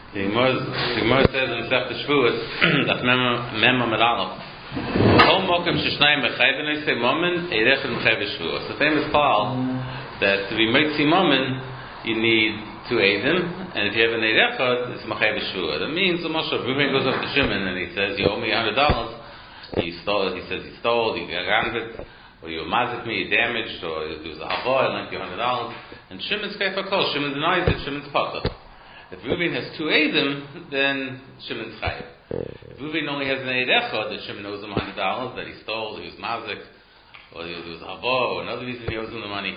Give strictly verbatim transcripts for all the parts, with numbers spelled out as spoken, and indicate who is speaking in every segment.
Speaker 1: The Gemara says in Sefta Shvuos, that's Mema Medalef. Kol mokem sheshnayim mechayev, and I say momen eirechad mechayev shvuos. The famous call that to be mitzi momen, you need two eidim, and if you have an eirechad, it's mechayev shvuos. That means the Moshe Reuben goes up to Shimon and he says, "You owe me a hundred dollars." He stole. He says he stole. You got it, or you mazik me, you damaged, or there was a havoy, I lent you a hundred dollars. And Shimon's kaifa kol. Shimon denies it. Shimon's potter. If Reuben has two eidim, then Shimon's chayev. If Reuben only has an eid echad, that Shimon owes him one hundred dollars, that he stole, he was mazik, or there was a hava, or another reason he owes him the money,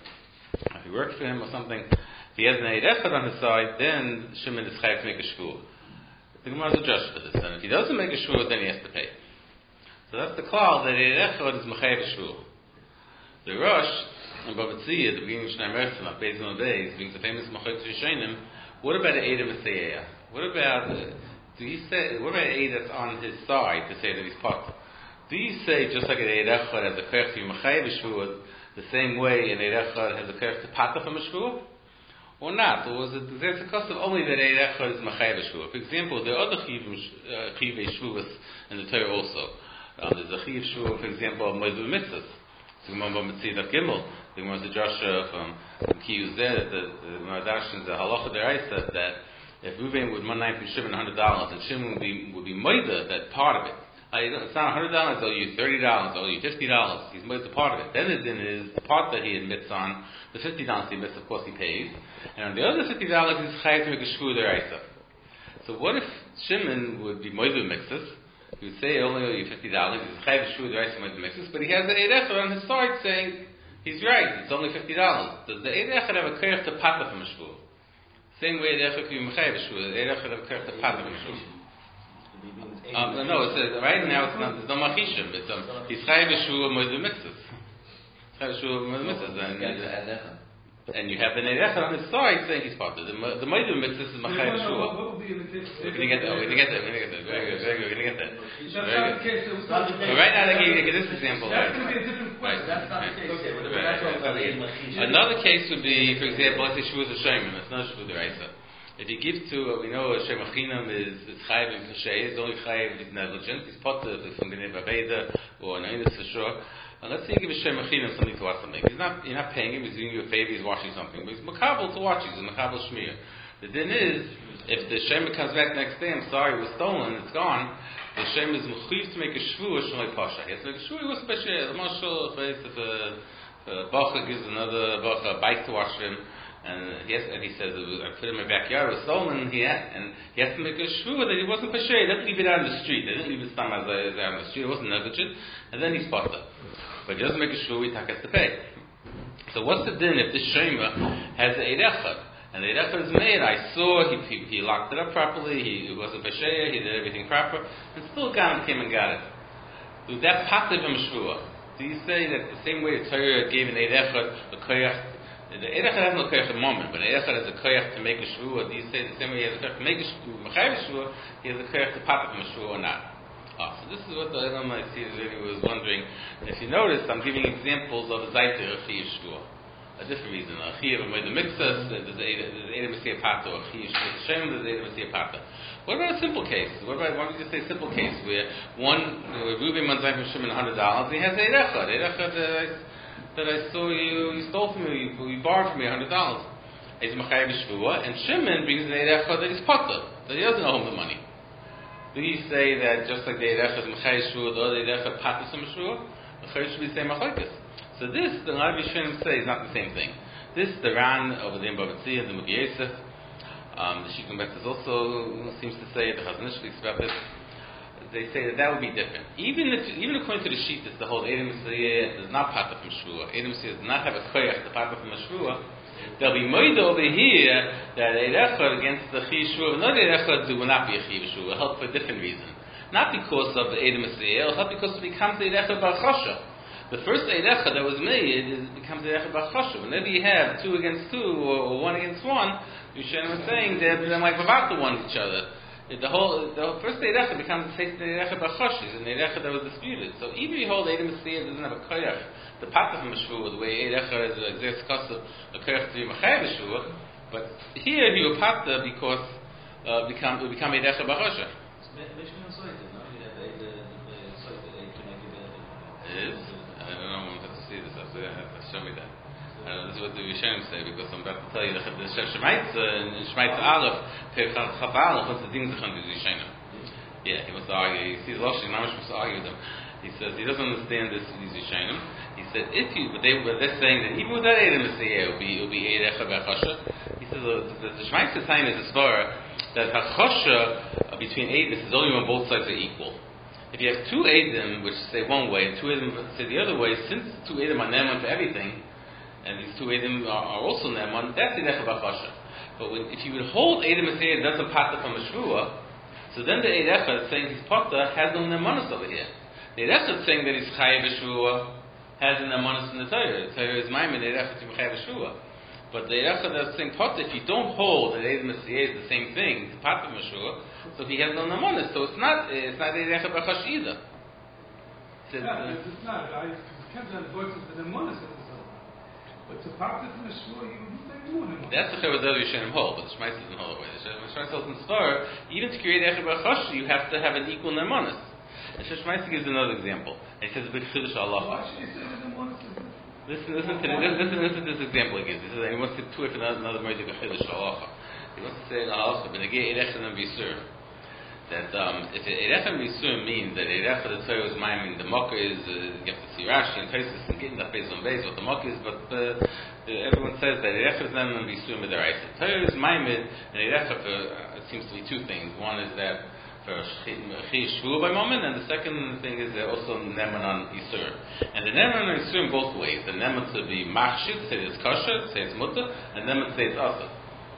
Speaker 1: if he works for him or something, if he has an eid echad on his side, then Shimon is chayev to make a shvuah. The Gemara is adjusted for this, and if he doesn't make a shvuah, then he has to pay. So that's the klal, that eid echad is mechayev shvuah. The Rosh, in Bava Tzia, at the beginning of Shnei Mertzim, at Beis Mon Beis, being the famous Machot Rishonim, what about an Eidem Meseyah? What about, uh, do you say, what about an Eid that's on his side to say that he's part? Do you say, just like an Eid Echad has a kerch to Mechayev Shvuah, the same way an Eid Echad has a kerch to Pata from a Shvuah? Or not? Or was it, there's a custom only that Eid Echad is Mechayev Shvuah? For example, there are other Chiyuvei Shvuahs in the Torah also. Um, there's a Chiyuv Shvuah, for example, of Moedu Mitzvahs. The Gemara Mitzvah Gimel, the Gemara Joshua from Kiyuzeh, that the Gemara Darshan, the Halacha Deraisa, that if Reuven would one night be Shimon one hundred dollars, and Shimon would be would be moida that part of it. I, it's not one hundred dollars, I'll use thirty dollars, I'll use fifty dollars. He's moida part of it. Then it's in his the part that he admits on the fifty dollars he admits, of course, he pays, and on the other fifty dollars he's chayav to make a shvuah deraisa. So what if Shimon would be moida mixes? He would say only owe you fifty dollars. He's chayav shvuah deraisa moida mixes, but he has an eid echad on his side saying he's right. It's only fifty dollars. Does the eid echad have a kerch to pata from a shvuah? Same way eid echad can be mechayev shvuah. The eid echad have a kerch to pata from a shvuah. Um, no, it's uh, right now it's not. There's no machishim. It's um, he's chayav shvuah moida mixes. Chayav shvuah moida mixes, and and you have the eid echad on his side saying he's pata. The the moida mixes is mechayev shvuah. We're going to get there. We're going to get there. We're going to get there. Very good. Very good. We're going to get there. Very good. But right now, I give you this example.
Speaker 2: That's going to be a different question.
Speaker 1: Right.
Speaker 2: That's not the case. Okay, what
Speaker 1: about another case would be, for example, let's say Shvuah Hashem. It's not Shvuah Deraisa. If you give to, uh, we know Hashem Achinam is is chayiv and kashay. It's only chayiv if he's negligent. He's potter if from Geneva Veda or an Einus for sure. And let's say you give Hashem Achinam something to watch something. He's not, you're not paying him. He's doing you a favor. He's watching something. But he's makabel to watch. He's a makabel shmir. The din is, if the Shem comes back next day, I'm sorry, it was stolen, it's gone, the Shem is mechuyev to make a shvuah shaloi pasha. He has to make a shvuah, he was special. The marshal, if a bacha gives another bacha a bike to wash him, and he, has, and he says, I put it in my backyard, it was stolen, he had, and he has to make a shvuah that he wasn't pasha. He didn't leave it out on the street. They didn't leave it out on the street. It wasn't negligent, and then he's pasha. But he doesn't make a shvuah, he has to pay. So what's the din if the Shema has the eid echad? And the Eid is made, I saw, he, he, he locked it up properly, he, he wasn't Pasheya, he did everything proper, and still God came and got it. Do that passive in Shvuah? Do you say that the same way the Torah gave an Eid Echad, a koyach, the Eid Echad has no koyach at the moment, but the Eid Echad has a koyach to make a Shvuah? Do you say the same way he has a koyach to make a Shvuah, he has a koyach to passive in Shvuah or not? Oh, so this is what the Edom I see really was wondering. And if you notice, I'm giving examples of a Zayter of Shvuah. A different reason. A chiyuv of the mixas, there's a Eidem Mesiyah Pata, or chiyuv Shem, there's a Eidem Mesiyah Pata. What about a simple case? What about, why don't we just say a simple case, where one, where Reuben wants from Shimon one hundred dollars, and he has Eid Echad, Eid Echad that I, that I saw you, you stole from me, you, you borrowed from me one hundred dollars. He's Mechayev Shvuah, and Shimon brings an Eid Echad that he's Pata, that he doesn't owe him the money. Do you say that just like the Eid Echad is Mechayev Shvuah, the other Eid Echad Pata Sim Shvuah? The Chayyim should be the same Machlokes. So this, the Rabbi Shem say, is not the same thing. This, the Ran over the Bava Tzia, the Mugi Yosef, um, the Shikun Bet also seems to say, the Chazon Ish speaks about this. They say that that would be different. Even if, even according to the Shittas, the whole Eidem Mesiyah does not pata from Shvuah. Eidem Mesiyah does not have a koyach to pata from a Shvuah. There'll be moida over here that Eid Echad against the Chi Shvuah, another Eid Echad will not be a Chi Shvuah. It'll help for a different reason. Not because of the Eidem Mesiyah, it'll help because it becomes the Eid Echad Bar Chasha. The first Eid Echad that was made is, becomes Eid Echad Bar Chashuv. Whenever you have two against two or, or one against one, Yushem was saying they're, they're like about to one each other. The whole the first Eid Echad becomes the second Eid Echad Bar Chashuv, and Eid Echad that was disputed. So even if you hold Eidem Mesiyah doesn't have a koyach, the path of Meshvuah, the way Eid Echad exerts cost of a koyach to be Mechayev Meshvuah, but here he will pata because uh, become will become Eidecha B'Chosha. It is. I don't know. I'm about to see this. I have to show me that. Uh, this is what the Rishonim say, because I'm about to tell you the the Shemaitza and Shemaitza Aleph, Chaf Aleph, what's the things that come to the Rishonim? Yeah, he wants to argue. He sees Loshi, Namish wants to argue with them. He says he doesn't understand this. These Rishonim. He said if you, but they, but they're saying that even with that Eidim Messiah, it will be it will be Eidecha B'Chosha. He says uh, the, the Shemaitza time is as far that Hachosha uh, between Eidim is only when both sides are equal. If you have two Eidim which say one way and two Eidim say the other way, since two Eidim are Neman for everything, and these two Eidim are, are also Neman, that's Eidecha B'Chosha. But when, if you would hold Eidim Messiah doesn't pata from a Shvua, so then the Eidecha saying his pata has no Nemanis over here. The Eidecha saying that he's Chayav Shvua has an Nemanis in the Torah. The Torah is Maimon Eidecha to Chayav Shvua. But the Eidecha that's saying pata, if you don't hold that Eidim Messiah is the same thing, it's pata from a Shvua, so he has no Nemanis. So it's not it's not Eidecha B'Chosha either.
Speaker 3: Yeah, uh, it's not. I can't have voices for the Nemanis. But to pata from a Shvua, you would make more Nemanis.
Speaker 1: That's the Chayav Adav Yishanim hold, but the Shemaitz doesn't hold away. The Shemaitz holds in Svar, even to create Eidecha B'Chosha, you have to have an equal Nemanis. And Shemaitz gives another example. He says a big Chiddush Allah. Listen, listen to this, listen, listen to this example he gives. He says he wants to tweak another another Mordechai Chiddush Halacha. He wants to say in Halacha, but again, Eidecha and Bisur, that um, if Eidecha and Bisur means that Eidecha the Torah is miming, the Mokkah is uh, you have to see Rashi and Taisus and getting that based on base what the Mokkah is, but uh, uh, everyone says that Eidecha is then and Bisur Midaraisa. Torah is miming, and Eidecha for uh, it seems to be two things. One is that for Chiyav Shvua by moment, and the second thing is uh, also Neman on Isur. And the Neman on Isur in both ways. The Neman to be Machshit, say it's Kosher, say it's Mutter, and Neman to say it's Asr.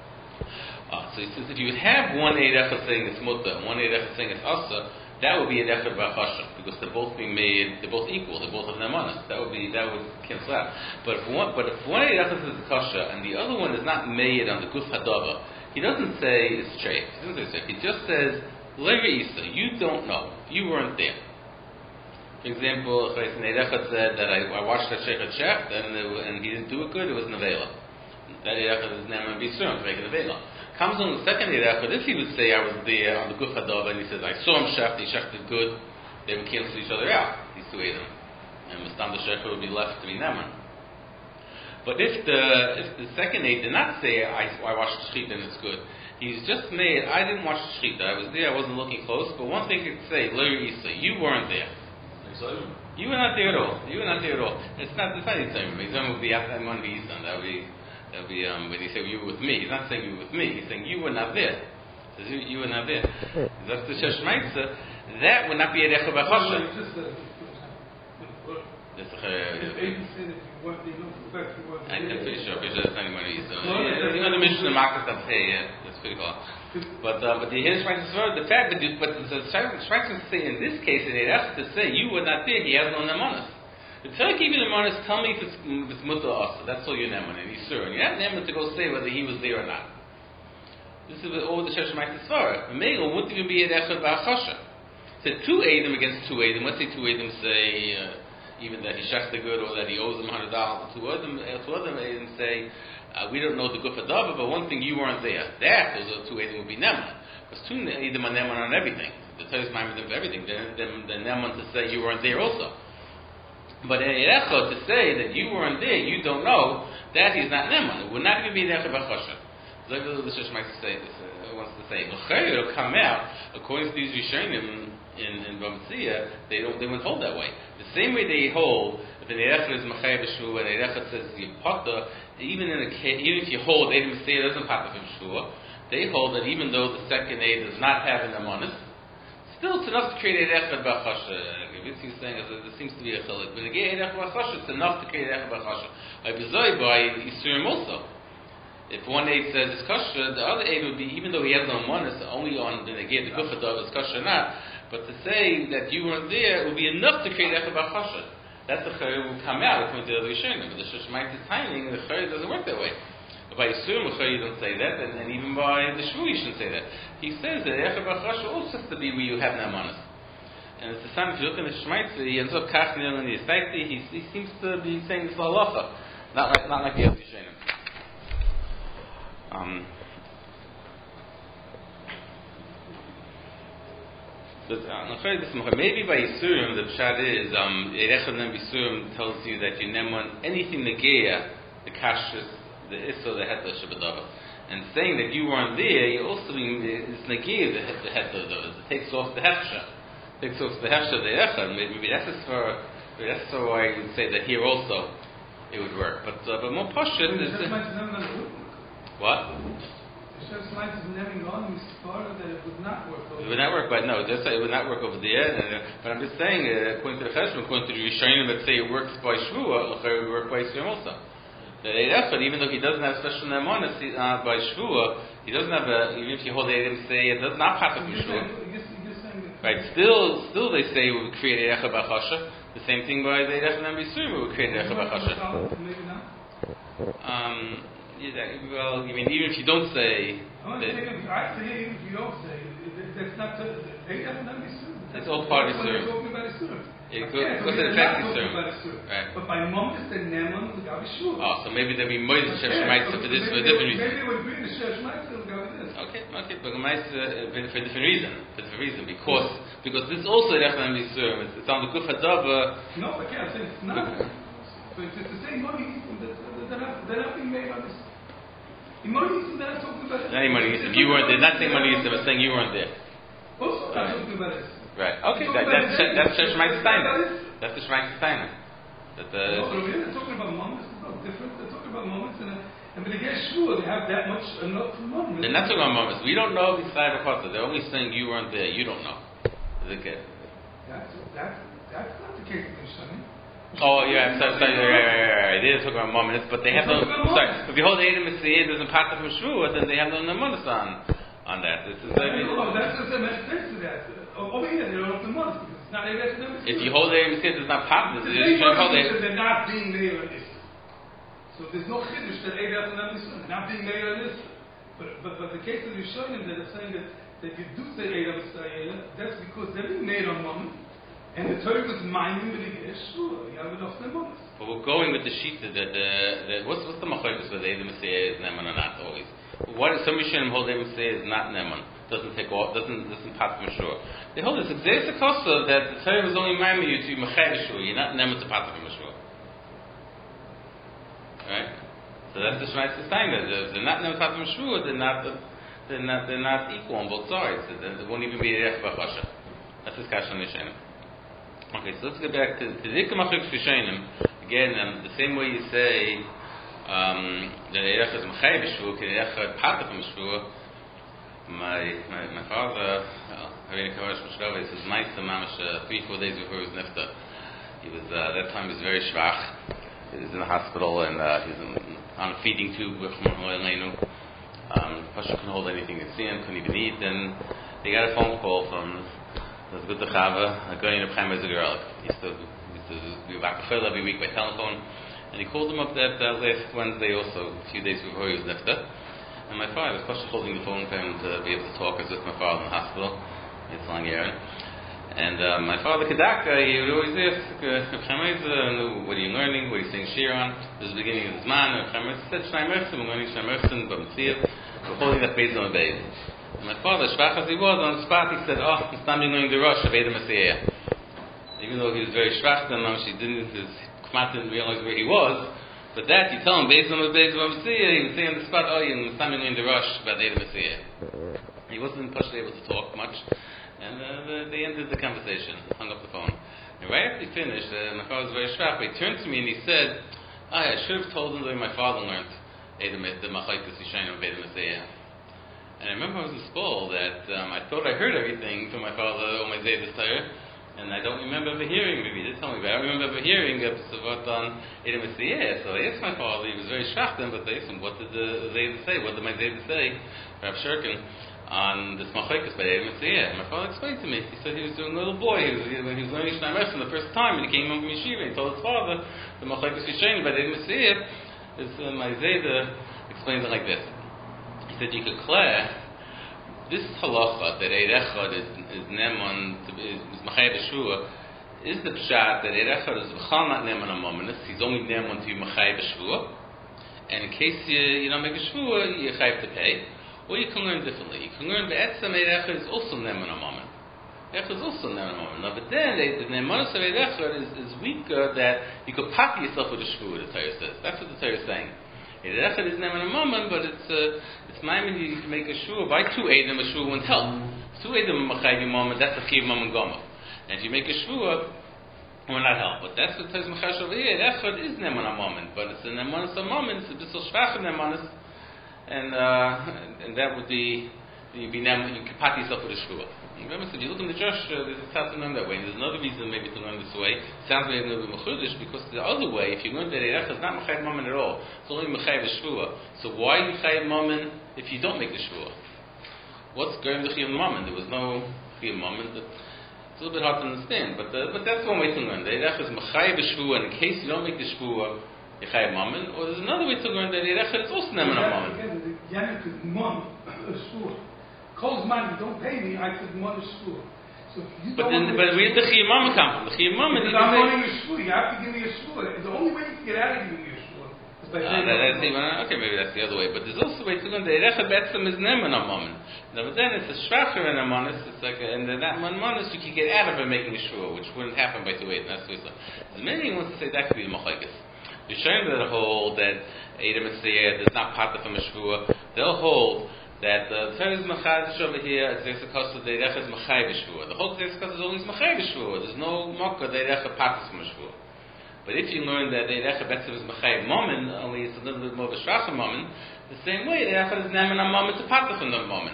Speaker 1: Uh, so he says if you have one Eidecha saying it's Mutter and one Eidecha saying it's Asr, that would be Eidecha B'Chosha, because they're both being made, they're both equal, they both have Nemanis. That would be, that would cancel out. But if one, but if one Eidecha says it's Kosher, and the other one is not made on the Guf Hadava, he doesn't say it's straight. He doesn't say straight. He just says, Isa, you don't know. You weren't there. For example, if Eidecha said that I, I watched that Sheikh Chef and, and he didn't do it good, it was Nevela. That Eidecha is Neman B'Yisurim, making Nevela. Comes on the second Eidecha, if he would say I was there on the Guf Hadava and he says I saw him Chef, he Chef did good, they would cancel each other out, these two Eidim. And Mustam the Chef would be left to be Neman. But if the if the second Eid did not say I, I watched the Shechita and it's good, he's just made, I didn't watch the Shechita, I was there, I wasn't looking close, but one thing he could say, Lo Isa, you weren't there. You were not there at all. You were not there at all. It's not, it's not Yisayim. Yisayim would be after one Yisayim. That would be, that would be, um, when he said you were with me, he's not saying you were with me, he's saying you were not there. He says you, you were not there. That's the Sheshmaitza. That would not be Eidecha B'Chosha. That's the I'm pretty sure, pretty sure that's not anybody used to. Even the Mishnah Marcus up here, yeah, that's pretty cool. But uh, but the Hiddush Shemaitza, the fact that but the Shemaitza say in this case, it has to say you were not there, he has no Nemanis. The Torah gave you Nemanis, tell me if it's, if it's Mutter or Asa, that's all your Neman, and Yisur. And you have Neman to go say whether he was there or not. This is all the Shemaitza Svara. The Megel wouldn't even be Eidecha B'Chosha. So two Eidim against two Eidim, let's say two Eidim say, uh, even that he shechs the good or that he owes him one hundred dollars. Two other two other Eidim say, uh, we don't know the Guf Hadava, but one thing you weren't there. That, those are two Eidim would be Neman. Because two Eidim are Neman on everything. The Torah is Maimon for everything. They're, they're, they're Neman to say you weren't there also. But Eidecha to say that you weren't there, you don't know, that is not Neman. It would not even be Eidecha B'Chosha. So that's what the Sheshmaitza say, uh, wants to say. L'chayr will come out, according to these Rishonim in, in Bamtzia, they don't, they wouldn't hold that way. The same way they hold, if an Eidecha is Machayev B'Shua, and Eidecha says Yipata, even in a even if you hold Eidim Messiah doesn't pata from Shua, they hold that even though the second Eid does not have an Amonis, still it's enough to create Eidecha B'Chosha. He's saying there seems to be a chiluk. But again, Eidecha B'Chosha, it's enough to create Eidecha B'Chosha. By B'Zoi, by Yisurim also. If one Eid says it's kosher, the other Eid would be, even though he has no Amonis, only on the Neged, the Guf Hadava is kosher or not, but to say that you weren't there would be enough to create Eidecha B'Chosha. That's the Chayr will come out according to the other Rishonim. But the Sheshmaitza timing, the Chayr doesn't work that way. By Yisurim, the Chayr you don't say that, and, and even by the Shvu you shouldn't say that. He says that Eidecha B'Chosha also has to be where you have no Amonis. And it's the same, if you look in the Shemaitza, he ends up Kach Nil and Yisaiti, he he seems to be saying this halacha, not like not like the other Rishonim. Um, But uh, maybe by Yisurim, the pshat is um, Eirechad Nem Yisurim tells you that you neman anything negeya, the kashrus, the iso, the heter shabadava. And saying that you weren't there, you also mean it's negeya the heter of it takes off the hefsha, takes off the hefsha of the Eirechad. Maybe that's for maybe that's for why you would say that here also it would work. But uh, but more pashut is what?
Speaker 3: It would not work over
Speaker 1: It would not work, but no, just it would not work over there. And, uh, but I'm just saying, uh, according to the Cheshvan, according to the Rishonim that say it works by Shvuah, it would work by Yisurim also. The Eirechad, even though he doesn't have special nemanis uh, by Shvuah, he doesn't have a, even if you hold Eidim say it does not pass from Shvuah. Right, still, still they say it would create Eirechad B'chasha. The same thing by the Eirechad and Yisurim, it would create Eirechad B'chasha. Um, Yeah, well, I mean, even if you don't say,
Speaker 3: I'm saying if I say even if you don't say, that's not the
Speaker 1: it's all part of Yisurim. It goes to affect Yisurim. Right.
Speaker 3: But by moment, the Neman will go Yisurim.
Speaker 1: Oh, so maybe there'll be Moses Shem Shemaitza for this for a different reason.
Speaker 3: Maybe they would agree the Shem Shemaitza will go with this.
Speaker 1: Okay, okay, but Shemaitza for a different reason. For a different reason, because because this also Eirechad Nem Yisurim. It's, it's on the Guf Hadava.
Speaker 3: No, I can't say it's not. So it's, it's the same money. They're not, they're not being made on this. The money is that I'm talking about.
Speaker 1: Not any money. If you weren't there, not saying money is I'm saying you weren't there.
Speaker 3: Also, I'm talking about it.
Speaker 1: Right. Okay. That, that's that's the Shemaitza Steiner. That's the Shemaitza Steiner. That the.
Speaker 3: No, but they're talking about moments. It's not different. They're talking about moments, and and when they get sure they have that much enough moments.
Speaker 1: They're not talking about moments. We don't know if it's Chai B'chasa. They're only saying you weren't there. You don't know. Is it good?
Speaker 3: That's that's that's not the case with Shani.
Speaker 1: Oh yeah, so, so, right, right, right, right. They are talking about moments, but they have no. Sorry, if you hold Eidim Mitzvah doesn't pass from Shvuah, then they have no nemanis on on that. This is.
Speaker 3: I mean, no, that's just a mistake to that. Over here, they don't have the money because it's not Eidim Mitzvah.
Speaker 1: If you hold Eidim Mitzvah does not pass.
Speaker 3: They they're not being made on this. So there's no chiddush that Eidim Mitzvah. They're not being made on this. But but but the case of the Rishonim that are saying that that you do say Eidim Mitzvah, that's because they're being made on moment. And the Torah was minding with the Gesh, sure, you have enough nemanis.
Speaker 1: But we're going with the shita that the, the what's what's the machlokes whether Eidim Mitzvah is neman or not always. What is some Rishonim hold Eidim Mitzvah is not neman, doesn't take off, doesn't doesn't pass from Shur. They hold this exact kosa that the Torah was only minding you to mechad Shur. You're not neman to pass from Shur. Right. So that's the Shemaitza Steiner. They're not neman to pass from Shur. They're not they're not they're not equal on both sides. There won't even be a B'chasha. That's his kasha on Rishonim. Okay, so let's get back to the Dikka Machlokes Rishonim. Again, um, the same way you say um, that Eirechad is Mechai B'Shvuah, Eirechad Pata from Shvuah. My my my father, Rabbeinu Kavash Mishkava, he says, "Ma'isa Mamash, uh, three four days before his nifta, he was uh, that time he was very schwach. He was in the hospital and uh, he was in, on a feeding tube with Mo'elenu. Um, Pasha couldn't hold anything to see him, couldn't even eat, and he got a phone call from. It was good to Chava, going to Chaim Ezegiralik. He used to, used to be back every week by telephone, and he called him up that uh, last Wednesday also, a few days before he was nifta. And my father was holding the phone for him to be able to talk. I was with my father in the hospital. It's long year. And uh, my father Kedaka, he would always ask, Chaim Ezegiralik, what are you learning? What are you saying shir on? This is the beginning of his man. And Chaim Ezegiralik said, Shnai Merchim, we're learning Shnai Merchim, but Mitzvah. We're holding that Beis on a Beis. My father, schwach as he was, on the spot he said, oh, I'm standing going to rush of Eidim Mitzvah. Even though he was very schwach, then she didn't, his kmat didn't realize where he was. But that, you tell him, based on the Beis on Mitzvah, he would say on the spot, oh, I'm standing going to rush about Eidim Mitzvah. He wasn't partially able to talk much, and uh, they ended the conversation, hung up the phone. And right after he finished, uh, my father was very schwach, but he turned to me and he said, oh, I should have told him the way my father learned Eidim, the Machlokes Rishonim of Eidim Mitzvah. And I remember I was in school that um, I thought I heard everything from my father, on my Zaydas Torah, and I don't remember ever hearing, maybe he did tell me, but I don't remember ever hearing a Pesavot on Eidim Mitzvah. So I asked my father, he was very shocked then, but I asked him, what did the Zaydas say? What did my Zaydas say, Rav Shurkin, on this Machlokes by Eidim Mitzvah? My father explained to me, he said he was doing a little boy, he was, when he was learning Shnai Merchim the first time, and he came home from Yeshiva, and he told his father, the Machlokes Rishonim by Eidim Mitzvah, is, uh, my Zayda explains it like this. He said you could clear this halacha that Eirechad is, is Neman, is Mechai B'Shvuah, is the pshat that Eirechad is B'chal not Neman on Mominus, he's only Neman to be Mechai B'Shvuah, and in case you, you don't make a Shvuah, you have to pay, or you can learn differently. You can learn Be'etzem Eirechad is also Neman on Momin. Echad is also neman a moment. Now, but then they, the nemanis of Echad is, is weaker that you could pack yourself with a shvua, the Torah says. That's what the Torah is saying. Echad is neman a moment, but it's uh, it's maimin you can make a shvua by two edim, a shvua won't help. Two edim machayv moment, that's a chiv moment goma. And if you make a shvua, it will not help. But that's what says Mechash over here. Echad is neman a moment, but it's a nemanis a moment. It's a bit so schwach nemanis, and uh, and that would be you be nem you can pack yourself with a shvua. Remember, so if you look in the Josh, uh, there's a tzad to learn that way. And there's another reason maybe to learn this way. It sounds maybe a little bit mechudish because the other way, if you learn that Erecha is not mechayiv mammon at all, it's only mechayiv a shvua. So why you mechayiv mammon if you don't make the shvua? What's going to chiyuv mammon? There was no chiyuv mammon. It's a little bit hard to understand, but uh, but that's one way to learn. The Erecha is mechayiv a shvua, and in case you don't make the shvua, you chayiv mammon. Or there's another way to learn that Erecha is also neman a mammon.
Speaker 3: Again, the Yannick is mum, a shvua. Calls money, don't pay me, I could mother shvua. So you
Speaker 1: but then, but where did the chiyuv mammon come from? The chiyuv mammon.
Speaker 3: Because I'm wanting a shvua. You have to give me a shvua. The only way you can get out of giving me a shvua is by
Speaker 1: uh, that, that's even, okay, maybe that's the other way. But there's also a way to learn the Erecha Betzim is neman a mammon. Now, but then it's a shvacher in a mammon. It's like, a, and then that mammon you can get out of by making a shvua, which wouldn't happen by two eight. That's what it's like. So many wants to say that could be the machlekes. You're showing that hold that Edom and Seir does not part from a shvua. They'll hold that the Torah is machadish over here, it's a cost of the Erecha is machayv shvua. The whole Erecha is only machayv shvua. There's no mocker the Erecha parts from a shvua. But if you learn that the Erecha betzim is machayv moment, only it's a little bit more of a shracha moment, the same way the Erecha is neman a moment to part from the moment.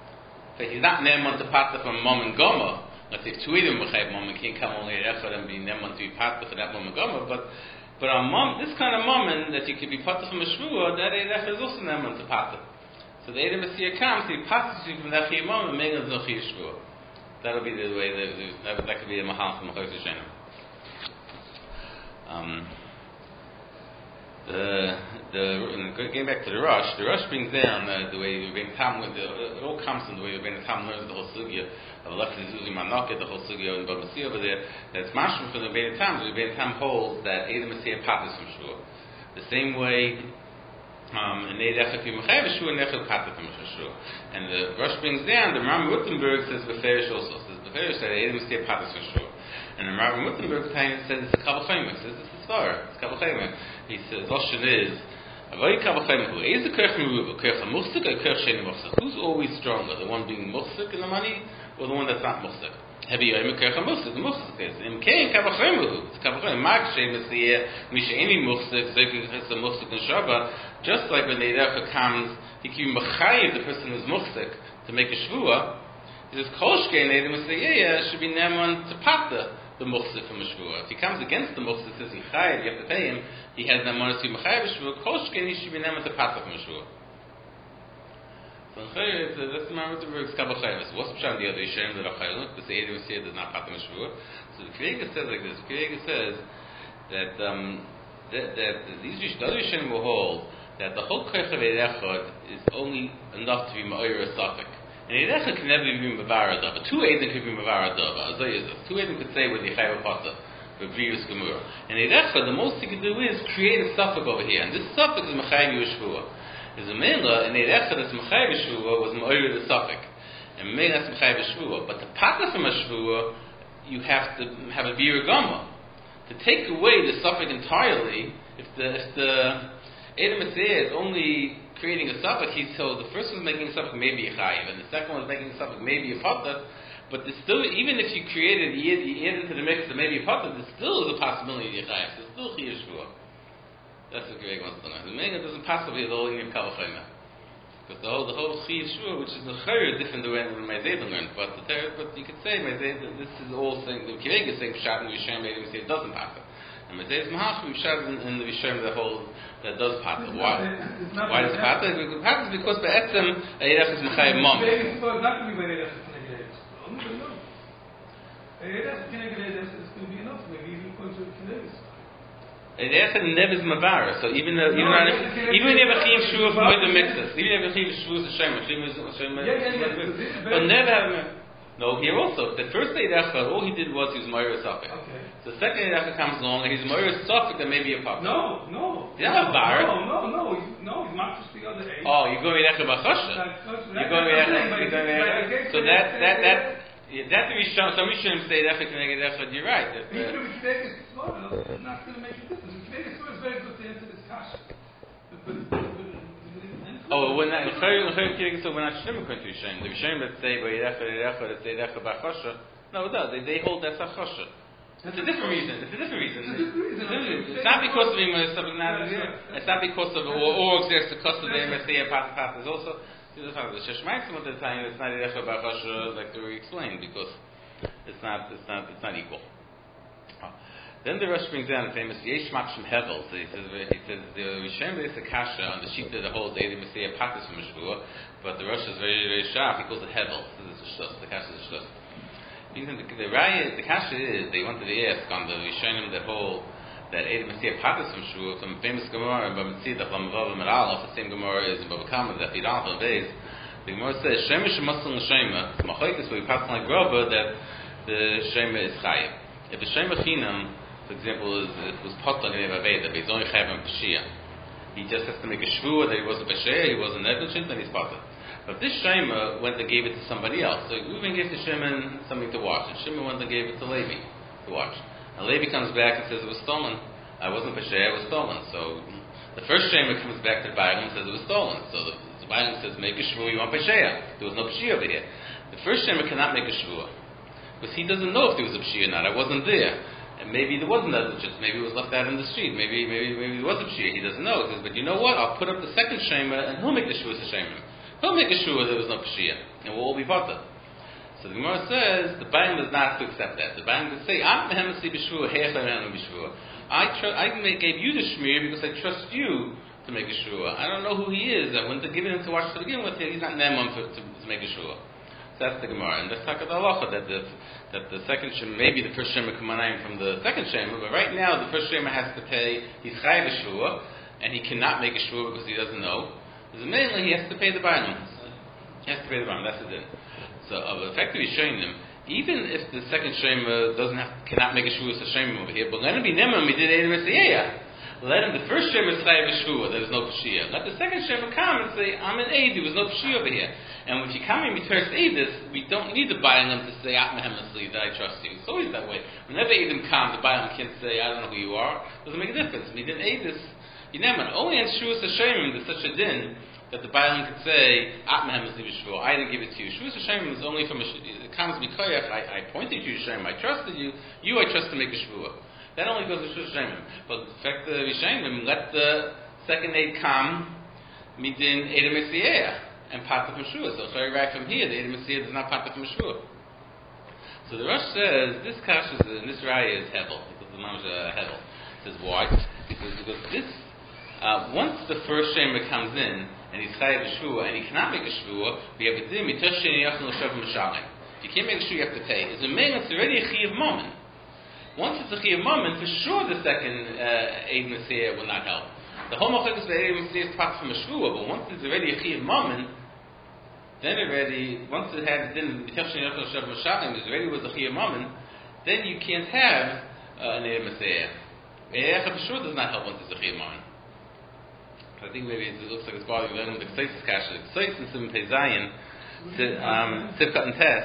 Speaker 1: So he's not neman to part from moment goma. Let's say two edim machayv moment can't come only Erecha and be neman to be part for that moment goma, but but a mom, this kind of moment that you could be part from a shvua, that Erecha is also neman to part. So the Edom Messiah comes, he passes you from that chiyuv mammon and makes no chiyuv shvua. That'll be the way that that, that could be a mahal from Mechayos Hashem. Um, the the getting back to the Rosh, the Rosh brings down uh, the way Rebbeinu Tam. It all comes from the way Rebbeinu Tam learns the whole sugya of Lefti Zuzi Manoket, the whole sugya and Baba Messiah over there. That's mashma from the Rebbeinu Tam. The Rebbeinu Tam holds that Edom Messiah passes from shvua. The same way. Um, and the Rosh brings down, the Rambam Wittenberg says Beferish also, says Beferish that Edom is still Patas for sure. And the Rambam Wittenberg says it's a Kabbalah Chayim, says this is far, it's Kabbalah Chayim. He says, Lashon is, Avoy Kabbalah Chayim, is the Kirch Meruba, Kirch HaMuchsik or Kirch Sheni Muchsik? Who's always stronger, the one being Muchsik in the money, or the one that's not Muchsik? Heavy Yom Kirch HaMuchsik, the Muchsik is. In Kain Kabbalah Chayim, it's Kabbalah Chayim, Mag Shem is the Misha Eni Muchsik, Zeki is the Muchsik and Shabbat. Just like when the Erecha comes, he can be mechayiv the person who's muchzik to make a shvua. He says kolshke and Edom Messiah should be neman to pata the muchzik from a shvua. If he comes against the muchzik, says mechayiv, you have to pay him. He has neman to be mechayiv a shvua. Kolshke and he should be neman to pata from a shvua. So that's the man with the words kabel chayim. So what's the pshat the other yishem that are chayim? Because the Edom Messiah does not pata from a shvua. So the Kriega says like this. The Kriega says that um, that, that these the other yishem will hold that the whole koich of Erecha is only enough to be ma'ir a suffix. And Erecha can never be mavara dava. Two Edom could be mavara dava. As I is Two Edom could say with the chayv pata, with Brius Gemura. And Erecha, the most he can do is create a suffix over here. And this suffix is Machayv Yeshua. Is a mela, and Erecha that's Machayv Yeshua was ma'ir the suffix. And mela that's Machayv Yeshua. But the pata from a shvua, you have to have a bir gama. To take away the suffix entirely, if the if the Edom Messiah is only creating a suffix. He's told the first one's making a suffix maybe a chayiv, and the second one's making a suffix maybe a pata. But there's still, even if you created you add into the mix the maybe a pata, there still is a possibility of chayiv. There's still chiyuv shvua. That's what Greg wants to know. The mega doesn't possibly the whole thing of Kalachayma, because the whole the whole chiyuv shvua, which is the chayr different than when my Zayden learned. But the ter- but you could say my Zayden, this is all saying the Greg is saying pshat and Yishem Edom Messiah doesn't pass it. And Mezei's Mahach, we've shot in, in the Vishem the whole that does pata. Why? Why does it pata? It happens because be'etzem Eirech is Mechayim Mom.
Speaker 3: It's not going to be when Eirech is Kinegredes. Only no. Eirech is Kinegredes is going to be enough. Maybe even going to Kinegredes.
Speaker 1: Eirech never is Mavara. So even though even even if a Chiv Shua for the mixes, even if a Chiv Shua is a Shem, a Chiv is a Shem, but never have. No, here also. The first Eirech, all he did was he was Moira Safik.
Speaker 3: Okay.
Speaker 1: The second Eirech comes along and he's Moira Safik that may be a papa.
Speaker 3: No, no.
Speaker 1: He's not a bar.
Speaker 3: No, no, no. He's, no, he's not just the other eight.
Speaker 1: Oh, you're going Eirech B'chosha. You're going Eirech. You're going Eirech. So that that that Yeah, that's the Rishon. Some Rishonim say that can make it Echad. You're right. That, uh,
Speaker 3: Even if you make it slow, it's not going to make a difference. If you make it slow, it's very good to answer this kasha. But, but, but, but,
Speaker 1: oh, when that so we're not Shimon going to Rishonim. The Rishonim that say Vayirechad Echad, that say Echad Bachosha. No, no, they, they hold that's a chosha. It's a different reason. It's a different reason.
Speaker 3: It's a different reason.
Speaker 1: It's not because of Ima something not It's not because of or or there's the cost of the M S A and Pat Pat is also the Sheshmaitim at the time it's not Echad Bachosha like we explained because it's not it's not it's not equal. Then the Rosh brings down the famous Yesh Makshim Hevel. So he says he says the Rishonim is a kasha on the sheet of the whole day the Messiah Patis from Shvua, but the Rosh is very very sharp. He calls it Hevel. This is a shtus. The kasha is a shtus. Even the the raya, the kasha is they wanted to ask on the Rishonim that whole that Ed Messiah Patis from Shvua from famous Gemara in Bamitzida from Vav Meral. The same Gemara is in Bava Kama that Bidal and Beis. The Gemara says Shemesh Masal Shema. Machoitis we pass like Grova that the Shema is Chayiv. If the Shema Chinam, for example, is it was Potter Gneva Veda, but he's only Chayiv and Peshia. He just has to make a Shvua that he wasn't Peshia, he wasn't negligent, and he's Potter. But this Shema went and gave it to somebody else. So Reuben gave to Shimon something to watch, and Shimon went and gave it to Levi to watch. And Levi comes back and says it was stolen. I wasn't Peshia, it was stolen. So the first Shema comes back to the Bible and says it was stolen. So the, the Bible says, make a Shvua, you want Peshia. There was no Peshia over here. The first Shema cannot make a Shvua. Because he doesn't know if there was a Peshia or not. I wasn't there. And maybe there wasn't negligence. Maybe it was left out in the street. Maybe maybe maybe there was a Peshia. He doesn't know. He says, but you know what? I'll put up the second Shema and he'll make the Shvua as a Shema. He'll make a Shvua there was no Peshia. And we'll all be Potter. So the Gemara says, the Baim is not to accept that. The Baim would say, I'm Mehemasi B'Shvua, He'echai Mehemasi B'Shvua. I tr- I gave you the Shmir because I trust you to make a Shvua. I don't know who he is. I wouldn't have given him to watch to begin with. He's not Nehemam to, to, to make a Shvua. So that's the Gemara. And that's Takat Halacha, that the that the second Shema, maybe the first Shema Kamanayim from the second Shema, but right now the first Shema has to pay, he's Chayiv a Shvua, and he cannot make a Shvua because he doesn't know. Because mainly he has to pay the Bailam. He has to pay the Bailam, that's the din. So of effectively showing them, even if the second Shema doesn't have, cannot make a Shvua, it's a Shema over here, but let him be Nimam, he did Eidim Esiyah. Let him, the first Shema is Chayiv a Shvua, there was no Peshia. Let the second Shema come and say, I'm an Eid, there was no Peshia over here. And when you come in return to Eidus, we don't need the Bailam to say, At Mehemesli, that I trust you. It's always that way. Whenever Eidim come, the Bailam can't say, I don't know who you are. It doesn't make a difference. We did Eidus, you never know. Only in Shuas Hashemim, there's such a din that the Bailam could say, At Mehemesli B'Shvua, I didn't give it to you. Shuas Hashemim is only from a, it comes Mikoyach, I, I pointed you to Hashem, I trusted you, you I trust to make a Shvua. That only goes to Shuas Hashemim. But in fact, the Rishayim, let the second Eid come, midin Eidim Esiyah. And Patah from Shua. So very right from here, the Eidim Esiyah is not Patah from Shua. So the Rosh says this kash is uh, this raya is Hevel because the Mamash uh, Hevel. Says why? Because because this uh, once the first Shema comes in and he's chayav a Shua and he cannot make a Shua, we have a din mitosh sheni yachol l'shav m'shalim. You can't make a Shua, you have to pay. It's a main. It's already a chiyav moment. Once it's a chiyav moment, for sure the second uh, Eidim Esiyah will not help. The whole machlokes of Eidim Esiyah is Patah from a Shua, but once it's already a chiyav moment. Then already, once it had din b'tachshin yachol shav m'shalim, it already was a chiyuv moment. Then you can't have uh, an Eidim Esiyah. Eidim for sure does not help once it's a chiyuv moment. So I think maybe it looks like it's bothering learning the Kseisis kasha. The Kseisis in Peizayin, Sivkat and Tes.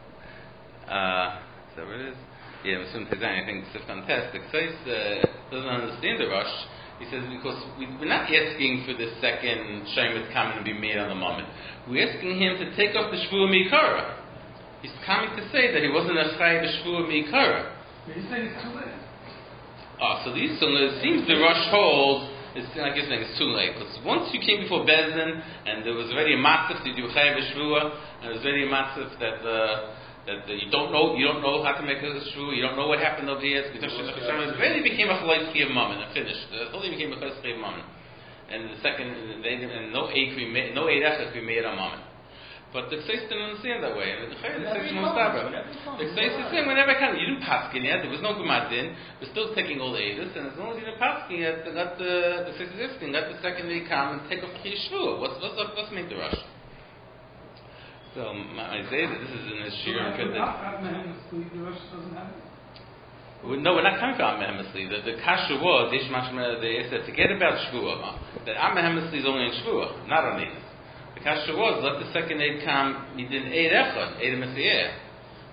Speaker 1: Uh, is that what it is? Yeah, Kseisis in Peizayin. I think Sivkat and Tes. The Kseisis uh, doesn't understand the Rosh. He says because we, we're not asking for the second Shema to come and be made on the moment. We're asking him to take up the Shvua Mikara. He's coming to say that he wasn't a Chayiv a Shvua Mikara.
Speaker 3: But he's saying it's too late.
Speaker 1: Oh, so these so it seems the Rosh holds, it's, I guess it's too late. Because once you came before Bezdin, and there was already a matzif to do Chayiv a Shvua, and there was already a matzif that uh, that uh, you don't know you don't know how to make a Shvua, you don't know what happened over here. It already became a Chayiv Chiyav moment and finished. It only became a Chayiv Chiyav moment. And the second, they, and no aid could be made, no aid effort could be made on moment. But the Kseisis didn't understand that way. And the Kseisis was stubborn. The Kseisis is saying, whenever I come, you didn't paskin yet, there was no Gumadin, we're still taking all the Eidos, and as long as you didn't paskin yet, let the, the Kseisis is asking, let the second day come and take off the Yeshua. What's, what's, what's make the rush? So, I say that this is in the Shir and Kedek. No, we're not coming from Amehemesli. The, the kasha was, they said, forget about Shvua. That Amehemesli is only in Shvua, not on Eidos. The kasha was, let the second aid come, he did Eid Echad, Eidim Esiyah.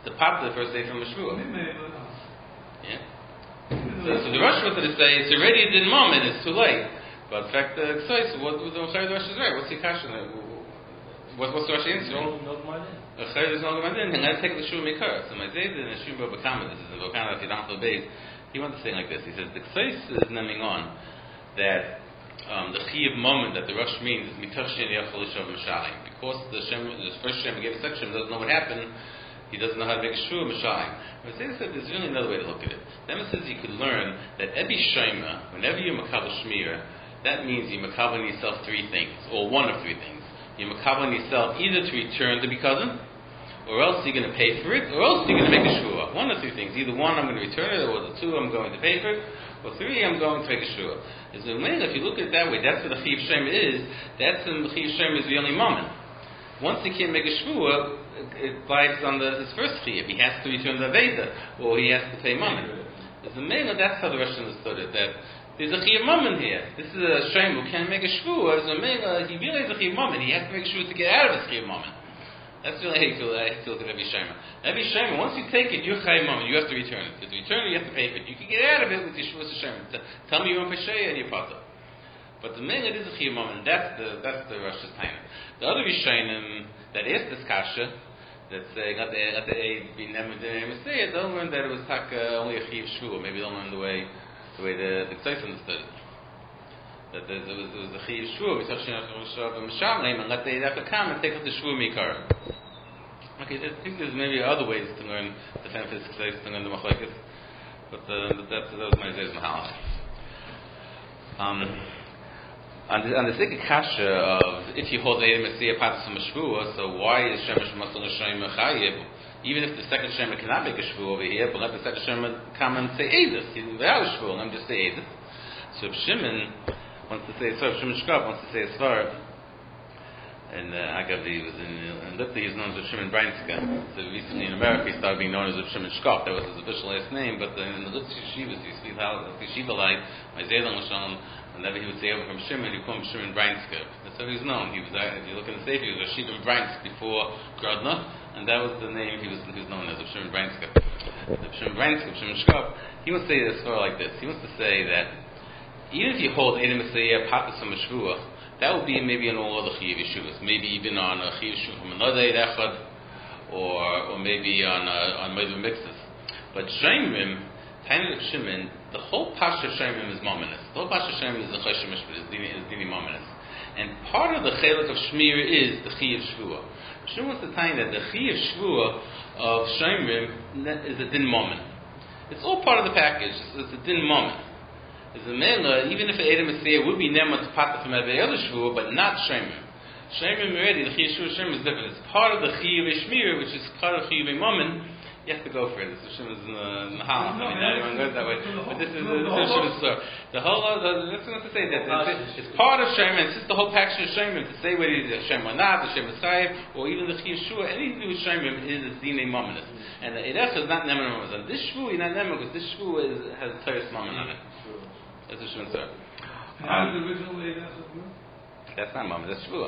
Speaker 1: to pop the first day from a shvua.
Speaker 3: Mimela.
Speaker 1: Yeah. So, so the Rosh wanted to say it's already in moment, it's too late. But in fact, the uh, what was the Rosh is right? What's the question? What, what's the Rosh answer? A Chayr is not going in, and let's take the Shua Mikar. So my Zayd in the Shua Bakama, this is the Bakama of Yidam Beis, he wants to say like this. He says the Ksais is naming on that um, the Chiyav moment that the Rosh means is Mitoshin Yachol Ishav Mashalim. Because the Shem, the first Shem gave a section, doesn't know what happened. He doesn't know how to make a shua mashalim. But Zayda said there's really another way to look at it. Then it says you could learn that Ebi Shema, whenever you're makabel shmir, that means you're makabel yourself three things, or one of three things. You're makabel yourself either to return to be cousin, or else you're going to pay for it, or else you're going to make a shua. One of three things. Either one, I'm going to return it, or the two, I'm going to pay for it, or three, I'm going to make a shua. Is the way, if you look at it that way, that's what the Chiyav Shema is. That's the Chiyav Shema is the only moment. Once he can't make a shvua, it lies on the, his first chiyuv. He has to return the Veda, or he has to pay mammon. There's a mela, that's how the Rosh understood it, that there's a chiyuv mammon here. This is a shem who can't make a shvua. There's a mela, he realizes a chiyuv mammon. He has to make a shvua to get out of his chiyuv mammon. That's really how you feel, I feel at every shema. Every shema, once you take it, you're chiyuv mammon. You have to return it. To return it, you have to pay for it. You can get out of it with your shvua shema. Tell me you're on Pesheya and you're potter. But the main it is a chiyuv mammon. That's the that's the Rosh's time. The other Rishonim that asked this kasha, that say got the got the a be never the Messiah, don't learn that it was taka only a chiyuv shvua. Maybe don't learn the way the way the the Ksais understood it. That there was it was a chiyuv shvua b'tachin after Mishalim, and let they have to come and take out the shvua mikar. Okay, I think there's maybe other ways to learn the benefits of Ksais to learn the machlekes, but uh, that that was my Zay's mahal. Um. On the, on the second kasha of if you hold Eidem Messiah Patas from a Shvua, so why is Shemesh Masal Hashem Chayiv? Even if the second Shema cannot make a Shvua over here, but let the second Shema come and say Eidus. He's without a Shvua, let him just say Eidus. So if Shimon wants to say Svar, Shimon Shkab wants to say Svar, and uh, Agav, he was in, in Lipta, he was known as Shimon Breinska. So recently in America he started being known as Shimon Shkab. That was his official last name, but uh, in the Lipta Yeshivas, you see how the Yeshiva light, my Zaydan Lashon, whenever he would say over from Shimon, he would call him Shimon Breinska. That's how he was known. He was, uh, if you look in the Sefer, he was a Shimon Breinsk before Grodna, and that was the name he was, he was known as, of Shimon Breinska. The Shimon Breinska, Shimon Shkab, he would say this for like this. He wants to say that even if you hold Eidem Messiah Patas from a Shvua, that would be maybe on all other Chiyuv Yeshuvas, maybe even on a Chiyuv Yeshuv from another Eid Echad, or or maybe on uh, on Meidum Mixes. But Shemim, Tiny of Shimon, the whole Pasha Shemim is Mominous. The whole Pasha Shemim is the Cheshem Mishpat, is Dini Mominous. And part of the Chelik of Shmir is the Chiyuv Shvua. Shimon wants to tell you that the Chiyuv Shvua of Shemim is a Din Momin. It's all part of the package. It's, it's a Din Momin. It's a Mela, even if an Eidem Messiah would be Nema to Pata from every other Shvua, but not Shemim. Shemim already, the Chiyuv Shvua Shemim is different. It's part of the Chiyuv Shmir, which is part of Chiyuv Momin. You have to go for it. This Hashem is in the, in the Hall. I mean, not everyone goes that way. But this is the Hashem is so. The whole, the, that's what to say that it's, it's part of Shem, and it's just the whole package of Shem, to say whether it's Shem or not, the Shem is Chayiv, or even the Chiyuv Shua, anything to do with Shem is a Dinei Mominus. And the Eidach is not Neman Mominus. And this Shvu is not Neman, because this Shvu is, has a Teres Momin on it. That's the Hashem is so.
Speaker 3: How is the original Eidach?
Speaker 1: That's not Momin, that's Shvu.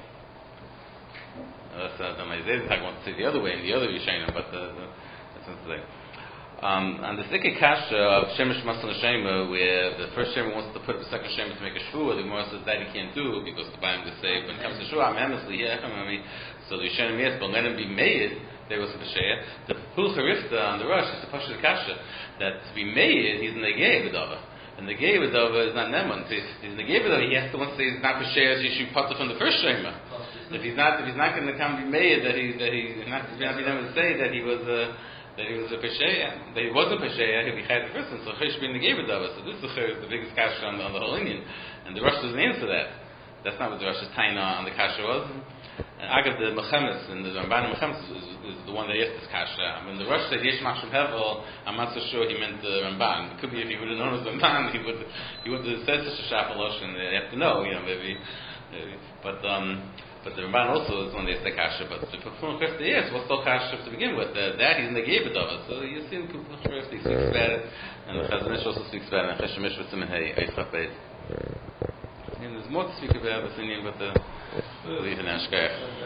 Speaker 1: That's uh, the Ma'izeh I want to say the other way, in the other Yishayim, but uh, that's not today. Um, and the second kasha of Shemesh Masal Shema, where the first Shema wants to put up the second Shema to make a Shvua, the Gemara says that he can't do, because the Bible just say, when it comes to Shvua, I'm honestly here, so the Yishayim yes, but let him be made, there was a Pesheya. The Pul Charifta on the Rosh is the Pasha Kasha, that to be made, he's in the Gay Vidava. And the Gay Vidava is not Neman. He's in the Gay Vidava, he has to once say he's not Pesheya, so you should put it from the first Shema. If he's not, if he's not going to come be made, that he, that he, not, not be able to say that he was, uh, that he was a Pesheya, that he wasn't Pesheya, he'd be Chayat the person, so Chesh being the Gevadava. So this is the, the biggest kasha on the, on the whole Indian. And the Rosh doesn't answer that. That's not what the Rosh's taina on the kasha was. And Agav the Mechemes, and the Ramban Mechemes is, is, is the one that asked this kasha. When the Rosh said Yesh Machshav Hevel, I'm not so sure he meant the Ramban. It could be if he would have known it was Ramban, he would he would have said such a Shafalosh, and they have to know, you know, maybe. maybe. But, um, But the Ramban also is one that is the kasha. But the Pekun Chesed yes, what's the kasha to begin with? Uh, that he's in the Geved of it. So you see, the Pekun Chesed speaks about it, and the Chazanish also speaks about it. And Chesed Mishpat Simen Hey Eitzchak Beis. And there's more to speak about this Indian, but uh, we'll leave it in Ashkar.